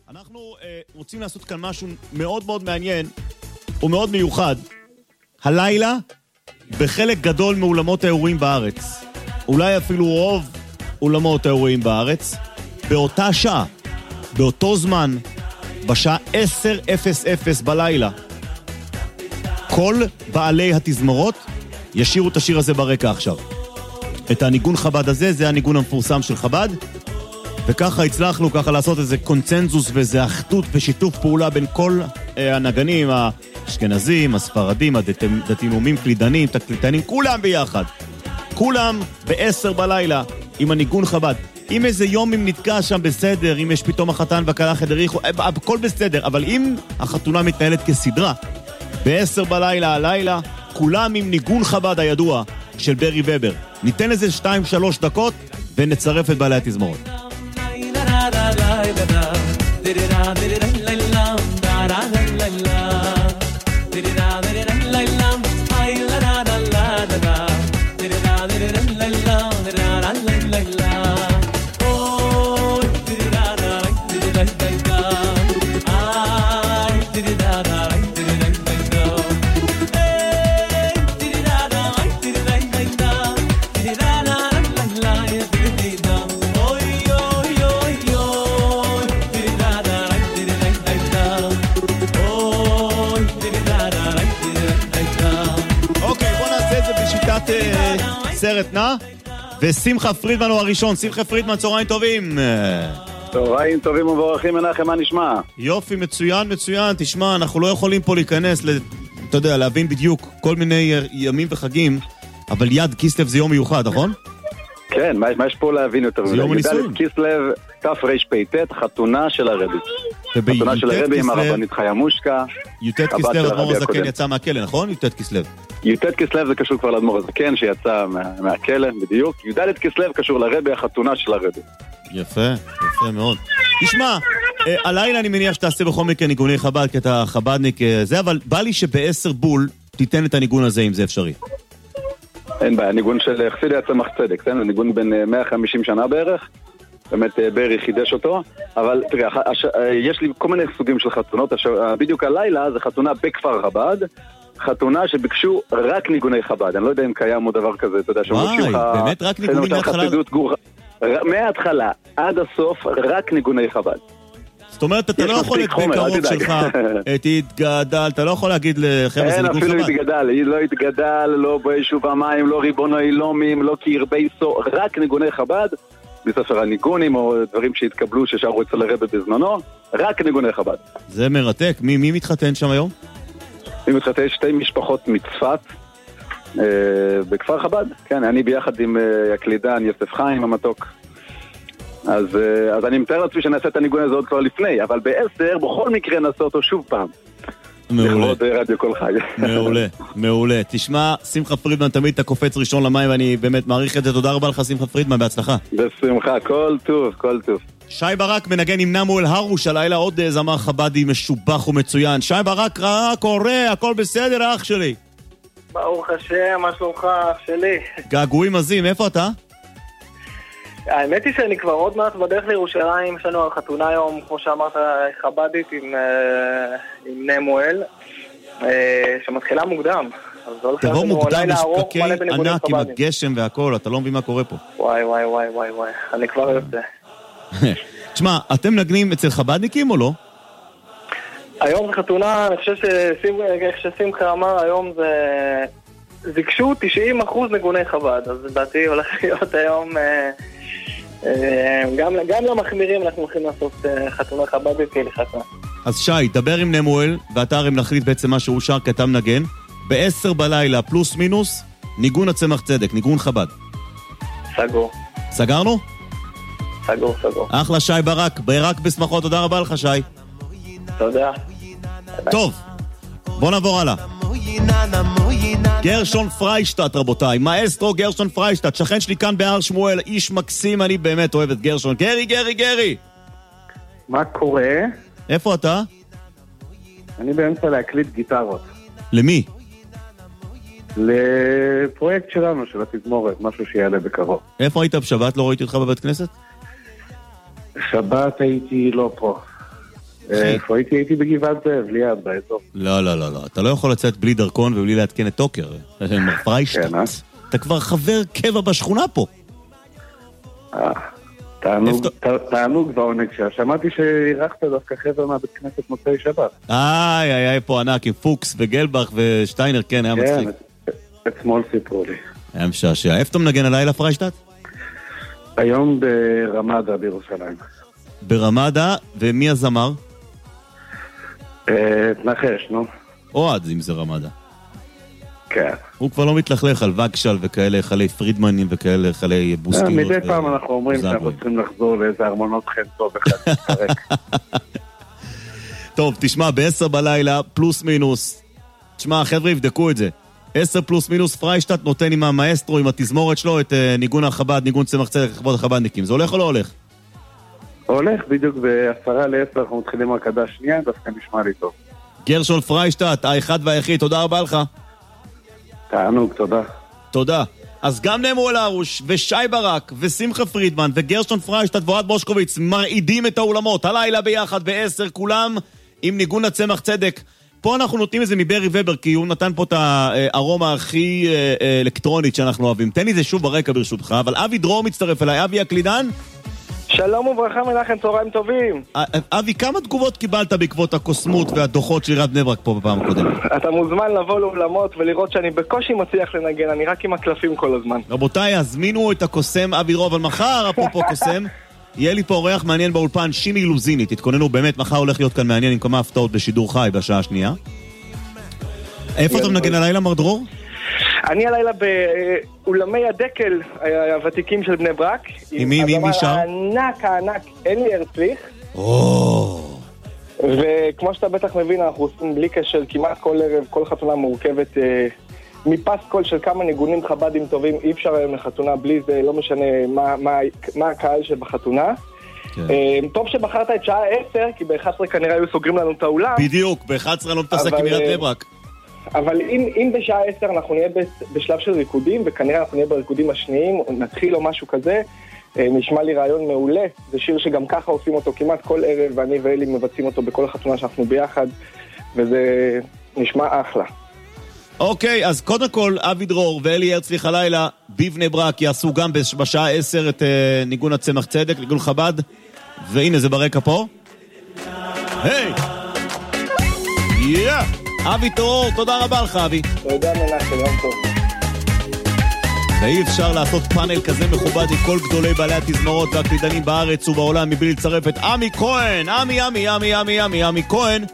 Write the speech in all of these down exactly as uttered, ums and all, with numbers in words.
אנחנו אה, רוצים לעשות כאן משהו מאוד מאוד מעניין ומאוד מיוחד. הלילה, בחלק גדול מאולמות האירועים בארץ, אולי אפילו רוב אולמות האירועים בארץ, באותה שעה, באותו זמן, בשעה עשר אפס אפס בלילה, כל בעלי התזמורות ישירו את השיר הזה ברקע עכשיו. את הניגון חב"ד הזה, זה הניגון המפורסם של חב"ד, וככה הצלחנו ככה לעשות איזה קונצנזוס ואיזה אחדות ושיתוף פעולה בין כל אה, הנגנים, האשכנזים, הספרדים, הדתיים-לאומיים, קלידנים, תקליטנים, כולם ביחד. כולם בעשר בלילה עם הניגון חב"ד. אם איזה יום אם נתקע שם בסדר, אם יש פתאום החתן והכלה חדריך, הכל בסדר, אבל אם החתונה מתנהלת כסדרה, בעשר בלילה הלילה, כולם עם ניגון חב"ד הידוע של ברי ובר. ניתן לזה שתיים שלוש דקות ונצרף את בעלי התזמורות. סרט נע, ושמחה פרידמן הוא הראשון. שמחה פרידמן, צהריים טובים. צהריים טובים ומבורכים, מנחם, מה נשמע? יופי, מצוין, מצוין. תשמע, אנחנו לא יכולים פה להיכנס, אתה יודע, להבין בדיוק כל מיני ימים וחגים, אבל יד כיסלב זה יום מיוחד, נכון? כן, מה, מה יש פה להבין יותר? זה יום הניסויים. יד כיסלב, תף רש פייטט, חתונה של הרבי. חתונה של הרבי עם הרבנית חיה מושקה. יוטט כיסלב, אדמו"ר הזקן יצא מהכלא, נכון? יוטט כיסלב. יוטט כיסלב זה קשור כבר לאדמו"ר הזקן שיצא מה, מהכלא, בדיוק. י"ד כיסלב קשור לרבי, החתונה של הרבי. יפה, יפה מאוד. תשמע, אה, הלילה אני מניח שתעשה בכל מקרה ניגוני חב"ד, כי אתה חב"דניק זה, אבל בא לי שבעשר בול תיתן את הניגון הזה, אם זה אפשרי. אין בעיה, ניגון של חסידי הצמח צדק, כן? ניגון בין מאה וחמישים שנה בערך. באמת ברי חידש אותו, אבל תראה, הש... יש לי כל מיני סוגים של חתונות. הש... בדיוק הלילה זה חתונה בכפר חב"ד, חתונה שביקשו רק ניגוני חב"ד. אני לא יודע אם קיים עוד דבר כזה, אתה יודע, וואי, באמת רק ניגונים מההתחלה? גור... מההתחלה עד הסוף רק ניגוני חב"ד. זאת אומרת, אתה לא יכול את בקרוב שלך, את התגדל, אתה לא יכול להגיד לחבר'ה זה ניגון חב"ד. אין אפילו התגדל, לא התגדל, לא ביישוב המים, לא ריבונו אילומים, לא קרבי סו, רק ניגוני חב"ד. בספר הניגונים או דברים שהתקבלו ששארו אצל הרבי בזמנו, רק ניגוני חב"ד. זה מרתק. מי, מי מתחתן שם היום? מי מתחתן? שתי משפחות מצפת אה, בכפר חב"ד. כן, אני ביחד עם אה, הקלידן יוסף חיים המתוק. אז, אה, אז אני מתאר לעצמי שנעשה את הניגון הזה עוד כבר לפני, אבל בעשר בכל מקרה נעשה אותו שוב פעם. מעולה. לכבוד רדיו כל חי. מעולה, מעולה. תשמע, שמחה פרידמן, תמיד אתה קופץ ראשון למים, ואני באמת מעריך את זה. תודה רבה לך, שמחה פרידמן, בהצלחה. בשמחה, כל טוב, כל טוב. שי ברק מנגן עם נמואל הרוש, הלילה עוד זמר חב"די משובח ומצוין. שי ברק, רע, קורא, הכל בסדר, אח שלי. ברוך השם, מה שלומך, אח שלי? געגועים עזים, איפה אתה? האמת היא שאני כבר עוד מעט בדרך לירושלים, יש לנו חתונה היום, כמו שאמרת, חב"דית עם, עם נמואל, שמתחילה מוקדם. תבוא מוקדם, יש פקקי ענק עם הגשם והכל, אתה לא מבין מה קורה פה. וואי וואי וואי וואי וואי, אני כבר יוצא. תשמע, אתם נגנים אצל חב"דניקים או לא? היום זה חתונה, אני חושב ששמחה אמר, היום זה... זיקשו תשעים אחוז נגוני חב"ד, אז לדעתי הולך להיות היום... גם, גם למחמירים אנחנו הולכים לעשות חתונה חב"דית כהלכתה. אז שי, דבר עם נמואל, ואתה הרי נחליט בעצם מה שהוא שר, כי אתה מנגן. בעשר בלילה, פלוס מינוס, ניגון הצמח צדק, ניגון חב"ד. סגור. סגרנו? סגור, סגור. אחלה שי ברק, ברק בשמחות, תודה רבה לך שי. תודה. טוב, בוא נעבור הלאה. גרשון פריישטט, רבותיי, מאסטרו גרשון פריישטט, שכן שלי כאן בהר שמואל, איש מקסים, אני באמת אוהב את גרשון. גרי, גרי, גרי. מה קורה? איפה אתה? אני באמצע להקליט גיטרות. למי? לפרויקט שלנו, של התזמורת, משהו שיעלה בקרוב. איפה היית בשבת? לא ראיתי אותך בבית כנסת? שבת הייתי לא פה. איפה הייתי? הייתי בגבעת זאב, ליד, באזור. לא, לא, לא, לא. אתה לא יכול לצאת בלי דרכון ובלי להתקן את טוקר. מר פריישטט. אתה כבר חבר קבע בשכונה פה. אה, תענוג, תענוג ועונג שעה. שמעתי שהירחת דווקא חבר מהבית כנסת מוצאי שבת. איי, איי, איי, פה ענק, עם פוקס וגלבך ושטיינר, כן, היה מצחיק. כן, אתמול סיפרו לי. היה משעשע. איפה אתה מנגן הלילה, פריישטט? היום ברמדה בירושלים. ברמדה, ומי הזמר? נחש, נו. אוהד, אם זה רמדה. כן. הוא כבר לא מתלכלך על וגשל וכאלה חלי פרידמנים וכאלה חלי בוסקינות. מדי פעם אנחנו אומרים שאנחנו צריכים לחזור לאיזה ארמונות חן טוב אחד להתפרק. טוב, תשמע, בעשר בלילה, פלוס מינוס. תשמע, חבר'ה, יבדקו את זה. עשר פלוס מינוס, פריישטט נותן עם המאסטרו, עם התזמורת שלו, את ניגון החב"ד, ניגון צמח צדק, לכבוד החב"דניקים. זה הולך או לא הולך? הולך, בדיוק בעשרה לעשר, אנחנו מתחילים הקדה שנייה, דווקא נשמע לי טוב. גרשון פריישטט, האחד והיחיד, תודה רבה לך. תענוג, תודה. תודה. אז גם נמואל הרוש, ושי ברק, ושמחה פרידמן, וגרשון פריישטט ואוהד בושקוביץ מרעידים את האולמות, הלילה ביחד בעשר, כולם עם ניגון הצמח צדק. פה אנחנו נותנים את זה מברי ובר, כי הוא נתן פה את הארומה הכי אלקטרונית שאנחנו אוהבים. תן לי זה שוב ברקע ברשותך, אבל אבי דרור מצטרף אליי, אבי הקלידן. שלום וברכה מנחם, צהריים טובים. אבי, כמה תגובות קיבלת בעקבות הקוסמות והדוחות של עיריית בני ברק פה בפעם הקודמת? אתה מוזמן לבוא לאולמות ולראות שאני בקושי מצליח לנגן, אני רק עם הקלפים כל הזמן. רבותיי, הזמינו את הקוסם אבי דרור, אבל מחר, אפרופו קוסם, יהיה לי פה אורח מעניין באולפן, שימי לוזיני. תתכוננו, באמת, מחר הולך להיות כאן מעניין עם כמה הפתעות בשידור חי בשעה השנייה. איפה אתה מנגן הלילה, מר דרור? אני הלילה באולמי הדקל הוותיקים של בני ברק. עם מי, מי, מי שם? הענק, הענק, אלי הרצליך. או. וכמו שאתה בטח מבין, אנחנו עושים בלי קשר כמעט כל ערב, כל חתונה מורכבת מפסקול של כמה ניגונים חב"דים טובים. אי אפשר היום לחתונה בלי זה, לא משנה מה, מה, מה הקהל שבחתונה. כן. טוב שבחרת את שעה עשר, כי ב-אחת עשרה כנראה היו סוגרים לנו את האולם. בדיוק, ב-אחת עשרה לא מתעסק עם עיריית בני ברק. אבל אם, אם בשעה עשר אנחנו נהיה בשלב של ריקודים, וכנראה אנחנו נהיה בריקודים השניים, נתחיל או משהו כזה, נשמע לי רעיון מעולה. זה שיר שגם ככה עושים אותו כמעט כל ערב, ואני ואלי מבצעים אותו בכל החתונה שאנחנו ביחד, וזה נשמע אחלה. אוקיי, אז קודם כל, אבי דרור ואלי הרצליך הלילה בבני ברק יעשו גם בשעה עשר את uh, ניגון הצמח צדק, ניגון חב"ד, והנה זה ברקע פה. היי! יאה! אבי דרור, תודה רבה לך, אבי. תודה מנחם, יום טוב. ואי אפשר לעשות פאנל כזה מכובד עם כל גדולי בעלי התזמורות והקלידנים בארץ ובעולם מבלי לצרף את עמי כהן. עמי, עמי, עמי, עמי, עמי, עמי כהן.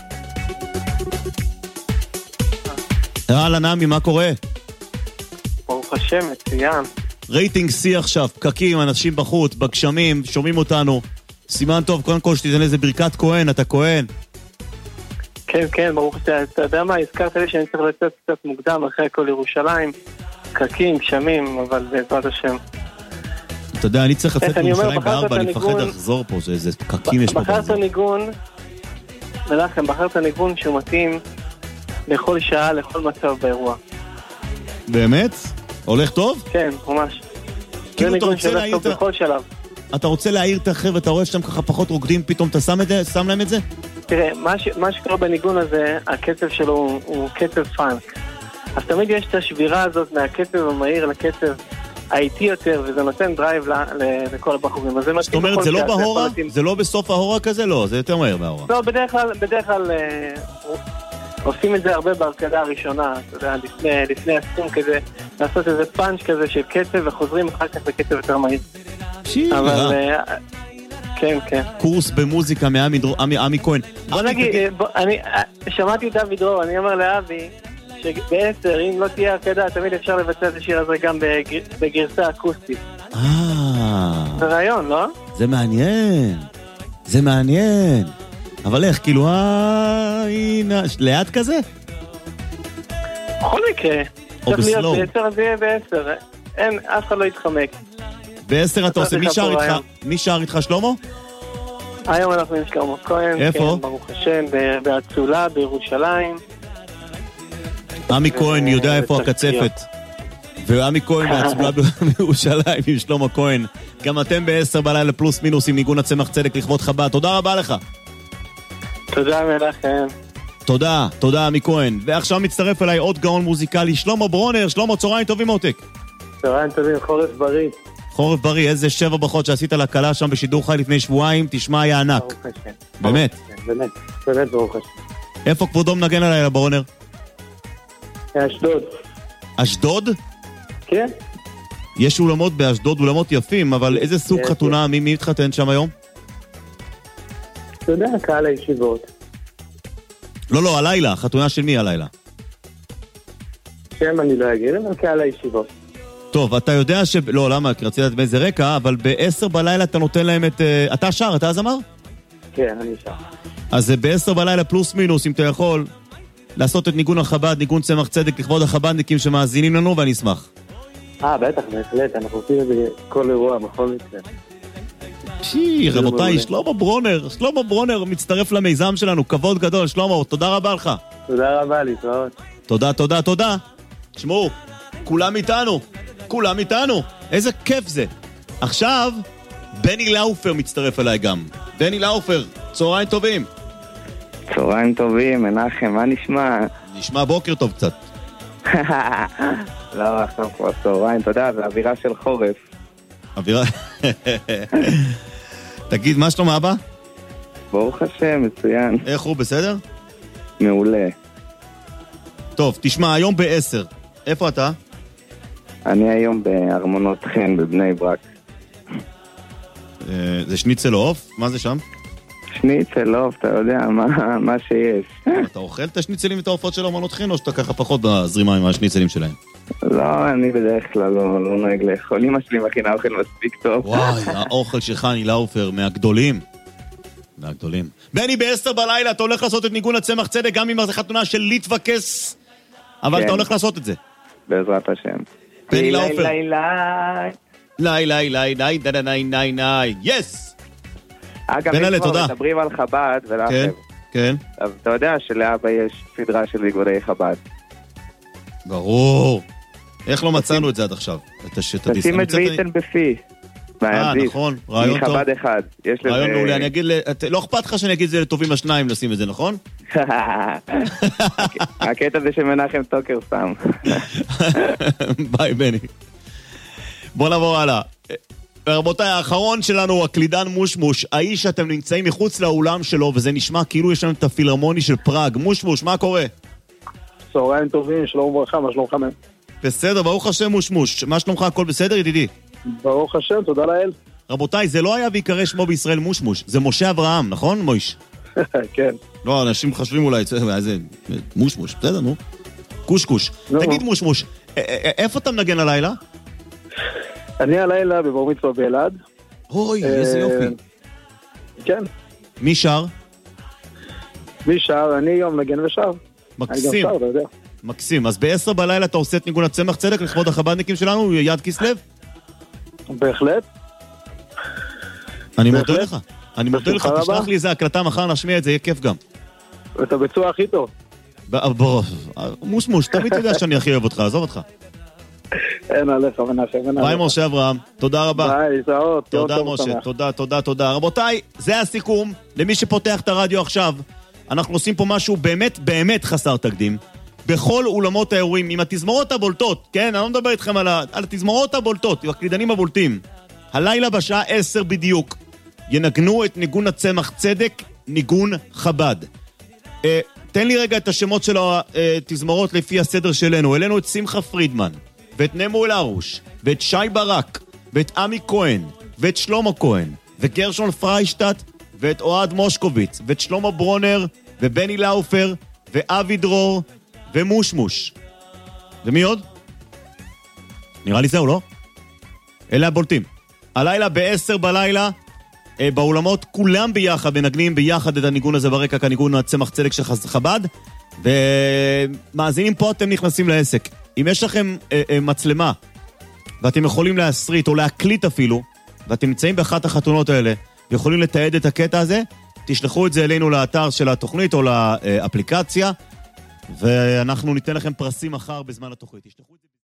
אהלן עמי, מה קורה? ברוך השם, מצוין. רייטינג C עכשיו, פקקים, אנשים בחוץ, בגשמים, שומעים אותנו. סימן טוב, קודם כל שתיתן איזה ברכת כהן, אתה כהן. כן, כן, ברוך השם. אתה יודע מה, הזכרת לי שאני צריך לצאת קצת מוקדם אחרי כל ירושלים. פקקים, גשמים, אבל בעזרת השם. אתה יודע, אני צריך לצאת לירושלים בארבע, אני מפחד לחזור פה, שאיזה פקקים יש פה. בחרת ניגון, מנחם, בחרת ניגון שהוא מתאים לכל שעה, לכל מצב באירוע. באמת? הולך טוב? כן, ממש. כאילו אתה רוצה להעיר את... בכל שלב. אתה רוצה להעיר את החבר'ה, אתה רואה שאתם ככה פחות רוקדים, פתאום אתה שם, זה, שם להם את זה? תראה, מה, ש... מה שקורה בניגון הזה, הקצב שלו הוא, הוא קצב פאנק. אז תמיד יש את השבירה הזאת מהקצב המהיר לקצב האיטי יותר, וזה נותן דרייב ל... ל... לכל הבחורים. זאת אומרת, זה לא בהורה? זה לא בסוף ההורה כזה? לא, זה יותר מהר בהורה. לא, בדרך כלל, בדרך כלל אה, עושים את זה הרבה בהרקדה הראשונה, אתה יודע, לפני, לפני הסכום כזה, לעשות איזה פאנץ' כזה של קצב, וחוזרים אחר כך בקצב יותר מהיר. שיר, אבל... אה, כן, כן. קורס במוזיקה מעמי עמי כהן. בוא נגיד, אני שמעתי את אבי דרור, אני אומר לאבי, שבעשר, אם לא תהיה הרקדה, תמיד אפשר לבצע את השיר הזה גם בגרסה אקוסטית. אה... זה רעיון, לא? זה מעניין. זה מעניין. אבל איך, כאילו, אה... לאט כזה? בכל מקרה. או בסלואו. צריך להיות בעשר, אז יהיה בעשר. אין, אף אחד לא יתחמק. בעשר אתה עושה, מי שר איתך, שלמה? היום אנחנו עם שלמה כהן. איפה? ברוך השם, באצולה, בירושלים. עמי כהן יודע איפה הקצפת. ועמי כהן באצולה בירושלים עם שלמה כהן. גם אתם בעשר בלילה פלוס מינוס עם ניגון הצמח צדק לכבוד חב"ד. תודה רבה לך. תודה מנחם. תודה, תודה עמי כהן. ועכשיו מצטרף אליי עוד גאון מוזיקלי, שלמה ברונר. שלמה, צהריים טובים עותק. צהריים טובים, חורף בריא. חורף בריא, איזה שבע ברכות שעשית להקלה שם בשידור חי לפני שבועיים, תשמע, היה ענק. ברוך השם. באמת? באמת, באמת ברוך השם. איפה כבודו מנגן עליי ברונר? אשדוד. אשדוד? כן. יש אולמות באשדוד, אולמות יפים, אבל איזה סוג יש, חתונה, מי מי התחתן שם היום? אתה יודע, קהל הישיבות. לא, לא, הלילה, חתונה של מי הלילה? שם אני לא אגיד, אבל קהל הישיבות. טוב, אתה יודע ש... לא, למה? כי רציתי לדעת באיזה רקע, אבל בעשר בלילה אתה נותן להם את... אה, אתה שר, אתה הזמר? כן, אני שר. אז אה, בעשר בלילה פלוס מינוס, אם אתה יכול, לעשות את ניגון החב"ד, ניגון צמח צדק, לכבוד החב"דניקים שמאזינים לנו, ואני אשמח. אה, בטח, בהחלט, אנחנו עושים את זה כל אירוע, בכל מקרה. פי, רבותיי, שלמה ברונר, שלמה ברונר מצטרף למיזם שלנו, כבוד גדול, שלמה, תודה רבה לך. תודה רבה, להתראות. תודה, תודה, תודה. תשמעו, כולם איתנו, כולם איתנו, איזה כיף זה. עכשיו, בני לאופר מצטרף אליי גם. בני לאופר, צהריים טובים. צהריים טובים, מנחם, מה נשמע? נשמע בוקר טוב קצת. לא, עכשיו כבר צהריים, אתה יודע, זה אווירה של חורף. אווירה... תגיד, מה שלום אבא? ברוך השם, מצוין. איך הוא, בסדר? מעולה. טוב, תשמע, היום בעשר. איפה אתה? אני היום בארמונות חן בבני ברק. זה שניצל עוף? מה זה שם? שניצל עוף, אתה יודע, מה, מה שיש. אתה אוכל את השניצלים ואת העופות של ארמונות חן, או שאתה ככה פחות בזרימה עם השניצלים שלהם? לא, אני בדרך כלל לא, לא נוהג לאכול. אמא שלי מכינה אוכל מספיק טוב. וואי, האוכל של חני לאופר, מהגדולים. מהגדולים. בני, בעשר בלילה אתה הולך לעשות את ניגון הצמח צדק, גם אם זה חתונה של ליטווקס, אבל אתה הולך לעשות את זה. בעזרת השם. בני לאופר. לי, לי, לי, לי, לי, לי, די, די, די, די, יס! אגב, אם כבר מדברים על חב"ד ולאחר. כן, כן. אז אתה יודע שלאבא יש סדרה של איגודי חב"ד. ברור. איך לא מצאנו את זה עד עכשיו? תשים את ואיתן בפי. אה, נכון, רעיון טוב. מחב"ד אחד. רעיון מעולה, אני אגיד, לא אכפת לך שאני אגיד את זה לטובים לשניים לשים את זה, נכון? הקטע זה שמנחם טוקר שם. ביי בני. בוא נעבור הלאה. רבותיי, האחרון שלנו הוא הקלידן מושמוש, האיש שאתם נמצאים מחוץ לאולם שלו, וזה נשמע כאילו יש לנו את הפילהרמוני של פראג. מושמוש, מה קורה? צהריים טובים, שלום וברכה, מה שלומך? בסדר, ברוך השם מושמוש. מה שלומך, הכל בסדר, ידידי? ברוך השם, תודה לאל. רבותיי, זה לא היה ויקרא שמו בישראל מושמוש, זה משה אברהם, נכון, מויש? כן. לא, אנשים חושבים אולי, איזה מושמוש, בסדר, נו. קושקוש. תגיד מושמוש, איפה אתה מנגן הלילה? אני הלילה בבר מצווה באלעד. אוי, איזה יופי. כן. מי שר? מי שר? אני יום נגן ושר. מקסים. אני גם שר, אתה יודע. מקסים. אז בעשר בלילה אתה עושה את ניגון הצמח צדק לכבוד החב"דניקים שלנו, יד כסלו? בהחלט. אני מודה לך. אני מודה לך, תשלח לי איזה הקלטה, מחר נשמיע את זה, יהיה כיף גם. את הביצוע הכי טוב. מושמוש, תמיד יודע שאני הכי אוהב אותך, עזוב אותך. אין עליך, מנחם, אין עליך. ביי משה אברהם, תודה רבה. ביי, שעות. תודה משה, תודה, תודה, תודה. רבותיי, זה הסיכום. למי שפותח את הרדיו עכשיו, אנחנו עושים פה משהו באמת, באמת חסר תקדים. בכל אולמות האירועים, עם התזמורות הבולטות, כן, אני לא מדבר איתכם על, ה... על התזמורות הבולטות, עם הקלידנים הבולטים. הלילה בשעה עשר בדיוק, ינגנו את ניגון הצמח צדק, ניגון חב"ד. אה, תן לי רגע את השמות של התזמורות לפי הסדר שלנו. העלינו את שמחה פרידמן, ואת נמו אלהרוש, ואת שי ברק, ואת עמי כהן, ואת שלמה כהן, וגרשון פריישטט, ואת אוהד מושקוביץ, ואת שלמה ברונר, ובני לאופר, ואבי דרור, ומושמוש. ומי עוד? נראה לי זהו, לא? אלה הבולטים. הלילה בעשר בלילה, אה, באולמות כולם ביחד, מנגנים ביחד את הניגון הזה ברקע, כניגון הצמח צדק של חב"ד, ומאזינים פה אתם נכנסים לעסק. אם יש לכם אה, אה, מצלמה, ואתם יכולים להסריט או להקליט אפילו, ואתם נמצאים באחת החתונות האלה, ויכולים לתעד את הקטע הזה, תשלחו את זה אלינו לאתר של התוכנית או לאפליקציה, ואנחנו ניתן לכם פרסים מחר בזמן התוכנית. תשלחו את זה...